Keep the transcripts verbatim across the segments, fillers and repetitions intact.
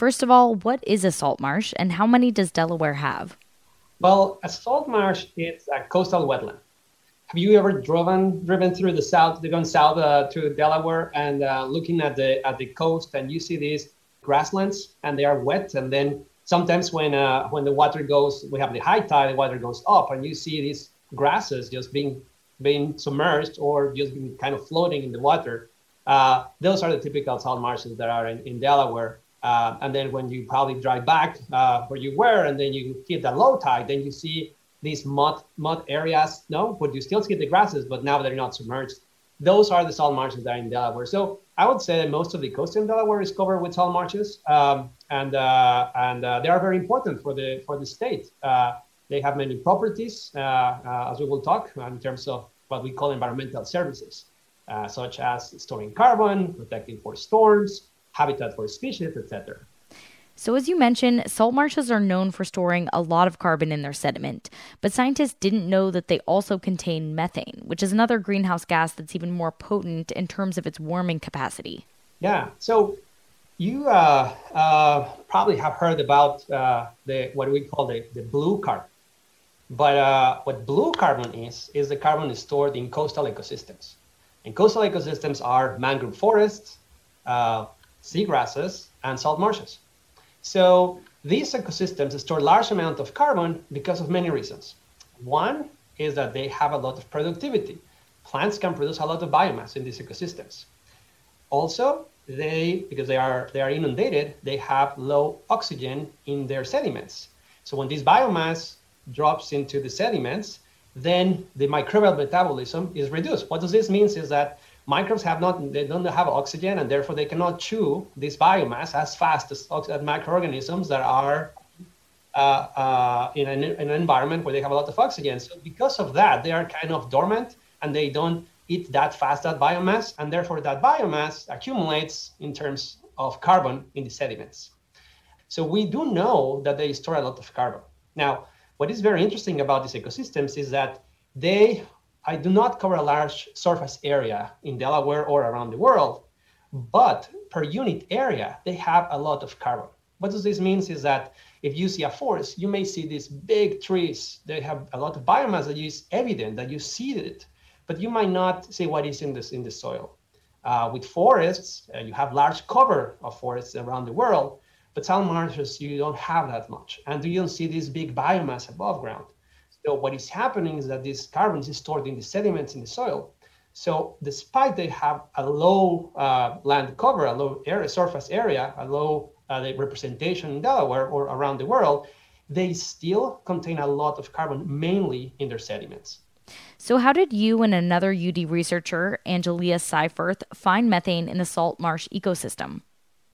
First of all, what is a salt marsh and how many does Delaware have? Well, a salt marsh is a coastal wetland. Have you ever driven driven through the south, gone south uh, to Delaware and uh, looking at the at the coast, and you see these grasslands and they are wet, and then sometimes when uh, when the water goes, we have the high tide, the water goes up, and you see these grasses just being being submerged or just being kind of floating in the water. Uh, those are the typical salt marshes that are in, in Delaware. Uh, and then when you probably drive back uh, where you were, and then you hit the low tide, then you see these mud mud areas, no, but you still see the grasses, but now they're not submerged. Those are the salt marshes that are in Delaware. So I would say that most of the coast in Delaware is covered with salt marshes, um, and uh, and uh, they are very important for the for the state. Uh, they have many properties, uh, uh, as we will talk, in terms of what we call environmental services, uh, such as storing carbon, protecting for storms, habitat for species, et cetera. So as you mentioned, salt marshes are known for storing a lot of carbon in their sediment, but scientists didn't know that they also contain methane, which is another greenhouse gas that's even more potent in terms of its warming capacity. Yeah, so you uh, uh, probably have heard about uh, the what we call the, the blue carbon. But uh, what blue carbon is, is the carbon stored in coastal ecosystems. And coastal ecosystems are mangrove forests, uh, seagrasses, and salt marshes. So these ecosystems store large amount of carbon because of many reasons. One is that they have a lot of productivity. Plants can produce a lot of biomass in these ecosystems. Also, they, because they are they are inundated, they have low oxygen in their sediments. So when this biomass drops into the sediments, then the microbial metabolism is reduced. What does this mean is that microbes have not, they don't have oxygen, and therefore they cannot chew this biomass as fast as, as microorganisms that are uh, uh, in, an, in an environment where they have a lot of oxygen. So because of that, they are kind of dormant and they don't eat that fast, that biomass, and therefore that biomass accumulates in terms of carbon in the sediments. So we do know that they store a lot of carbon. Now, what is very interesting about these ecosystems is that they I do not cover a large surface area in Delaware or around the world, but per unit area, they have a lot of carbon. What does this mean is that if you see a forest, you may see these big trees. They have a lot of biomass that is evident, that you see it, but you might not see what is in this in the soil. Uh, with forests, uh, you have large cover of forests around the world, but salt marshes, you don't have that much. And you don't see this big biomass above ground. So what is happening is that this carbon is stored in the sediments in the soil. So despite they have a low uh, land cover, a low area, surface area, a low uh, representation in Delaware or around the world, they still contain a lot of carbon, mainly in their sediments. So how did you and another U D researcher, Angelia Seifert, find methane in the salt marsh ecosystem?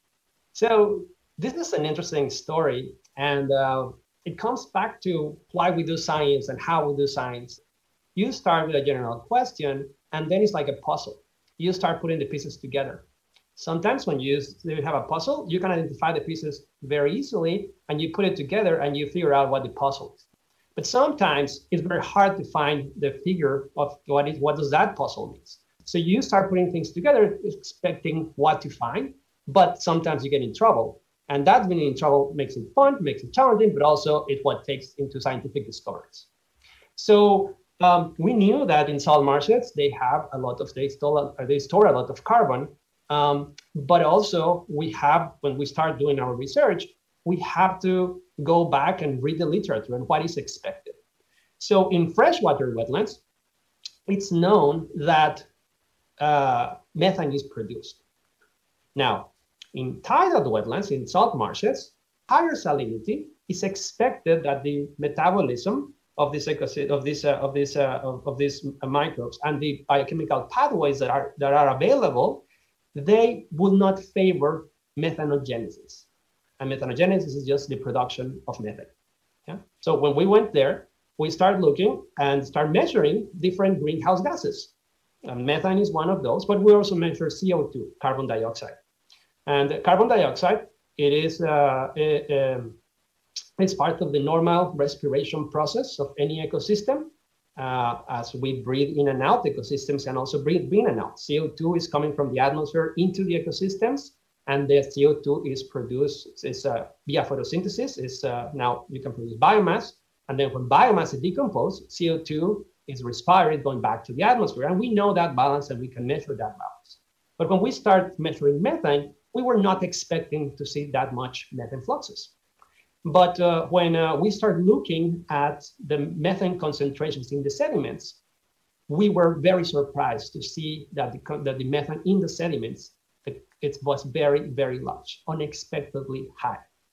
So this is an interesting story, and uh, it comes back to why we do science and how we do science. You start with a general question, and then it's like a puzzle. You start putting the pieces together. Sometimes when you have a puzzle, you can identify the pieces very easily, and you put it together and you figure out what the puzzle is. But sometimes it's very hard to find the figure of what is what does that puzzle mean. So you start putting things together, expecting what to find, but sometimes you get in trouble. And that being in trouble makes it fun, makes it challenging, but also it's what takes into scientific discoveries. So um, we knew that in salt marshes, they have a lot of, they store, they store a lot of carbon. Um, but also we have, when we start doing our research, we have to go back and read the literature and what is expected. So in freshwater wetlands, it's known that uh, methane is produced. Now, in tidal wetlands, in salt marshes, higher salinity is expected that the metabolism of this of this uh, of this uh, of, of these microbes and the biochemical pathways that are that are available, they will not favor methanogenesis. And methanogenesis is just the production of methane. Yeah? So when we went there, we started looking and start measuring different greenhouse gases. And methane is one of those, but we also measure C O two, carbon dioxide. And carbon dioxide, it is uh, it, um, it's part of the normal respiration process of any ecosystem. Uh, as we breathe in and out, ecosystems can also breathe in and out. C O two is coming from the atmosphere into the ecosystems, and the C O two is produced is uh, via photosynthesis. Is uh, now you can produce biomass, and then when biomass is decomposed, C O two is respired going back to the atmosphere, and we know that balance and we can measure that balance. But when we start measuring methane, we were not expecting to see that much methane fluxes. But uh, when uh, we start looking at the methane concentrations in the sediments, we were very surprised to see that the, that the methane in the sediments, it, it was very, very large, unexpectedly high.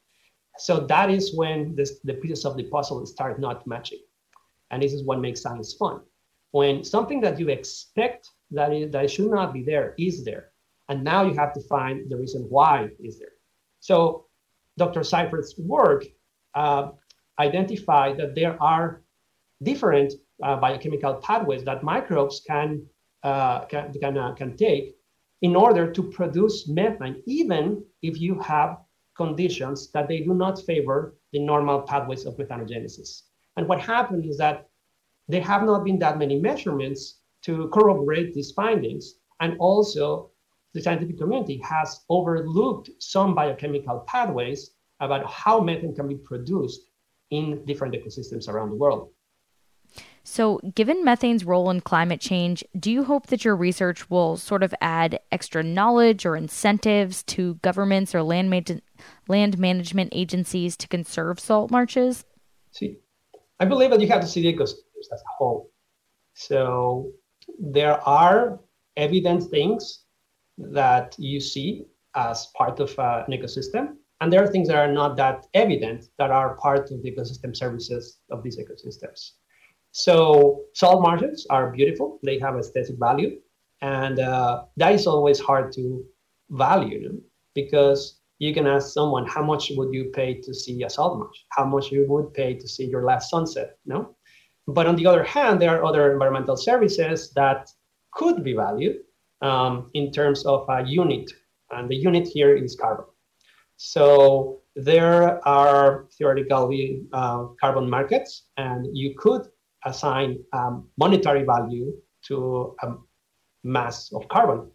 So that is when this, the pieces of the puzzle start not matching. And this is what makes science fun. When something that you expect that it, that it should not be there is there. And now you have to find the reason why it is there. So Doctor Seifert's work uh, identified that there are different uh, biochemical pathways that microbes can, uh, can, can, uh, can take in order to produce methane, even if you have conditions that they do not favor the normal pathways of methanogenesis. And what happened is that there have not been that many measurements to corroborate these findings. And also, the scientific community has overlooked some biochemical pathways about how methane can be produced in different ecosystems around the world. So, given methane's role in climate change, do you hope that your research will sort of add extra knowledge or incentives to governments or land, ma- land management agencies to conserve salt marshes? See, I believe that you have to see the ecosystems as a whole. So there are evident things that you see as part of uh, an ecosystem, and there are things that are not that evident that are part of the ecosystem services of these ecosystems. So salt marshes are beautiful. They have aesthetic value, and uh, that is always hard to value, you know, because you can ask someone, how much would you pay to see a salt marsh? How much you would pay to see your last sunset, no? But on the other hand, there are other environmental services that could be valued um, in terms of a unit. And the unit here is carbon. So there are theoretically uh, carbon markets, and you could assign um, monetary value to a mass of carbon.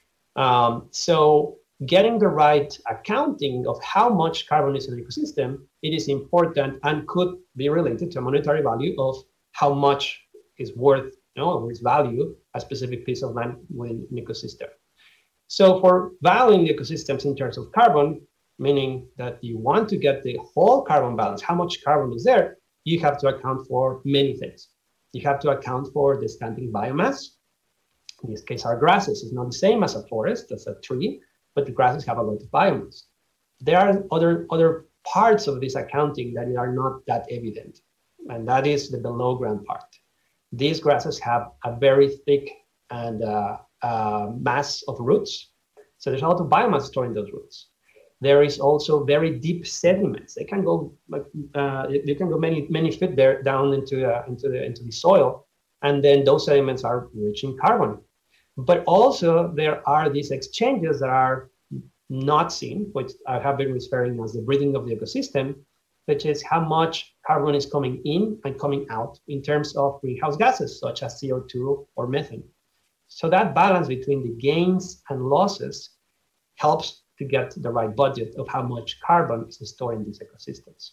Um, so getting the right accounting of how much carbon is in an ecosystem, it is important and could be related to a monetary value of how much is worth, you know, or is value a specific piece of land within an ecosystem. So for valuing the ecosystems in terms of carbon, meaning that you want to get the whole carbon balance, how much carbon is there, you have to account for many things. You have to account for the standing biomass. In this case, our grasses is not the same as a forest, as a tree, but the grasses have a lot of biomass. There are other, other parts of this accounting that are not that evident, and that is the below ground part. These grasses have a very thick and uh, uh, mass of roots, so there's a lot of biomass stored in those roots. There is also very deep sediments. They can go, uh, they can go many many feet there down into uh, into the into the soil, and then those sediments are rich in carbon. But also there are these exchanges that are not seen, which I have been referring as the breathing of the ecosystem, which is how much carbon is coming in and coming out in terms of greenhouse gases, such as C O two or methane. So that balance between the gains and losses helps to get the right budget of how much carbon is stored in these ecosystems.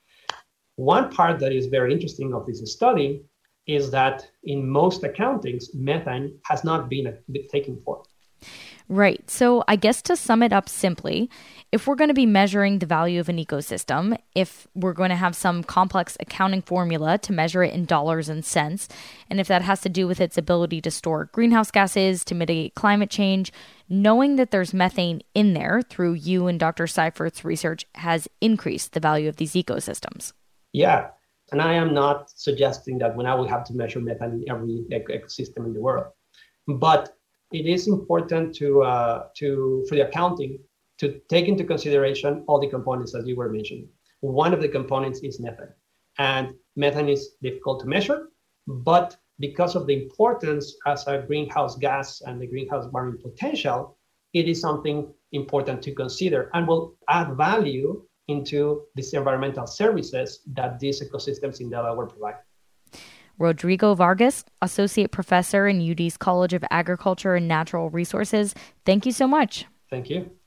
One part that is very interesting of this study is that in most accountings, methane has not been taken for. Right. So I guess to sum it up simply, if we're going to be measuring the value of an ecosystem, if we're going to have some complex accounting formula to measure it in dollars and cents, and if that has to do with its ability to store greenhouse gases, to mitigate climate change, knowing that there's methane in there through you and Doctor Seifert's research has increased the value of these ecosystems. Yeah. And I am not suggesting that we now will have to measure methane in every ecosystem in the world. But it is important to, uh, to for the accounting to take into consideration all the components that you were mentioning. One of the components is methane. And methane is difficult to measure, but because of the importance as a greenhouse gas and the greenhouse warming potential, it is something important to consider and will add value into these environmental services that these ecosystems in Delaware provide. Rodrigo Vargas, Associate Professor in U D's College of Agriculture and Natural Resources, thank you so much. Thank you.